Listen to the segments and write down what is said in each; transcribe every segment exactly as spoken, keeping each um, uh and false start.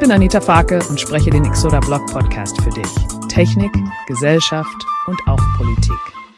bin Anita Farke und spreche den Exoda Blog Podcast für dich. Technik, Gesellschaft und auch Politik.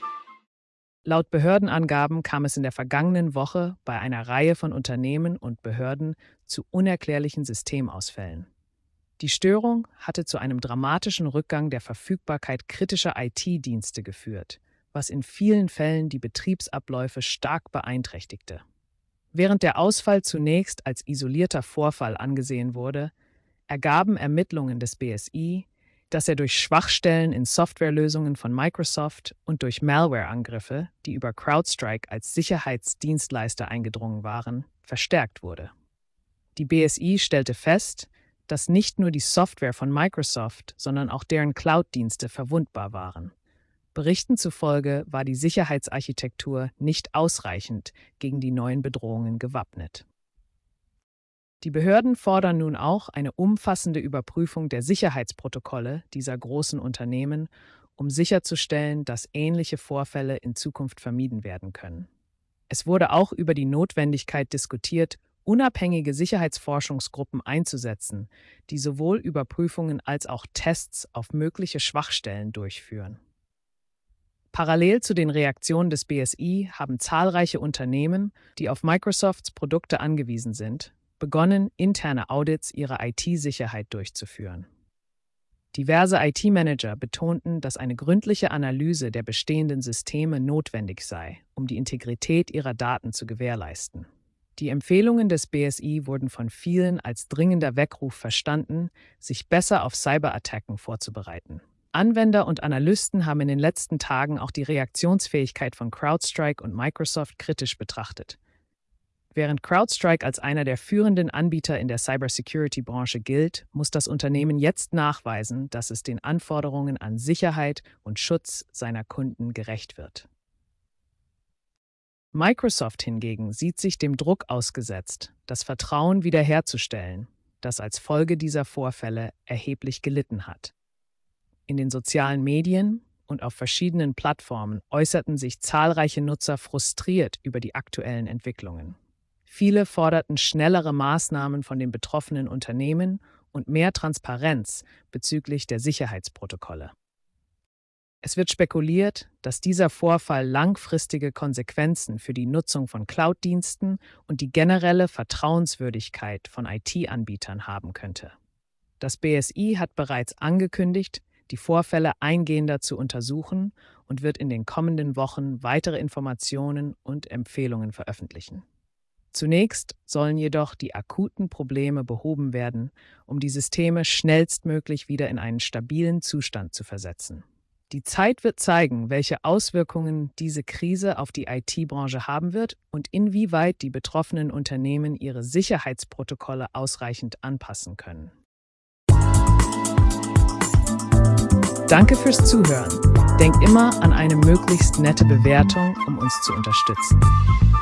Laut Behördenangaben kam es in der vergangenen Woche bei einer Reihe von Unternehmen und Behörden zu unerklärlichen Systemausfällen. Die Störung hatte zu einem dramatischen Rückgang der Verfügbarkeit kritischer I T-Dienste geführt, was in vielen Fällen die Betriebsabläufe stark beeinträchtigte. Während der Ausfall zunächst als isolierter Vorfall angesehen wurde, ergaben Ermittlungen des B S I, dass er durch Schwachstellen in Softwarelösungen von Microsoft und durch Malware-Angriffe, die über CrowdStrike als Sicherheitsdienstleister eingedrungen waren, verstärkt wurde. Die B S I stellte fest, dass nicht nur die Software von Microsoft, sondern auch deren Cloud-Dienste verwundbar waren. Berichten zufolge war die Sicherheitsarchitektur nicht ausreichend gegen die neuen Bedrohungen gewappnet. Die Behörden fordern nun auch eine umfassende Überprüfung der Sicherheitsprotokolle dieser großen Unternehmen, um sicherzustellen, dass ähnliche Vorfälle in Zukunft vermieden werden können. Es wurde auch über die Notwendigkeit diskutiert, unabhängige Sicherheitsforschungsgruppen einzusetzen, die sowohl Überprüfungen als auch Tests auf mögliche Schwachstellen durchführen. Parallel zu den Reaktionen des B S I haben zahlreiche Unternehmen, die auf Microsofts Produkte angewiesen sind, begonnen, interne Audits ihrer I T-Sicherheit durchzuführen. Diverse I T-Manager betonten, dass eine gründliche Analyse der bestehenden Systeme notwendig sei, um die Integrität ihrer Daten zu gewährleisten. Die Empfehlungen des B S I wurden von vielen als dringender Weckruf verstanden, sich besser auf Cyberattacken vorzubereiten. Anwender und Analysten haben in den letzten Tagen auch die Reaktionsfähigkeit von CrowdStrike und Microsoft kritisch betrachtet. Während CrowdStrike als einer der führenden Anbieter in der Cybersecurity-Branche gilt, muss das Unternehmen jetzt nachweisen, dass es den Anforderungen an Sicherheit und Schutz seiner Kunden gerecht wird. Microsoft hingegen sieht sich dem Druck ausgesetzt, das Vertrauen wiederherzustellen, das als Folge dieser Vorfälle erheblich gelitten hat. In den sozialen Medien und auf verschiedenen Plattformen äußerten sich zahlreiche Nutzer frustriert über die aktuellen Entwicklungen. Viele forderten schnellere Maßnahmen von den betroffenen Unternehmen und mehr Transparenz bezüglich der Sicherheitsprotokolle. Es wird spekuliert, dass dieser Vorfall langfristige Konsequenzen für die Nutzung von Cloud-Diensten und die generelle Vertrauenswürdigkeit von I T-Anbietern haben könnte. Das B S I hat bereits angekündigt, die Vorfälle eingehender zu untersuchen und wird in den kommenden Wochen weitere Informationen und Empfehlungen veröffentlichen. Zunächst sollen jedoch die akuten Probleme behoben werden, um die Systeme schnellstmöglich wieder in einen stabilen Zustand zu versetzen. Die Zeit wird zeigen, welche Auswirkungen diese Krise auf die I T-Branche haben wird und inwieweit die betroffenen Unternehmen ihre Sicherheitsprotokolle ausreichend anpassen können. Danke fürs Zuhören. Denk immer an eine möglichst nette Bewertung, um uns zu unterstützen.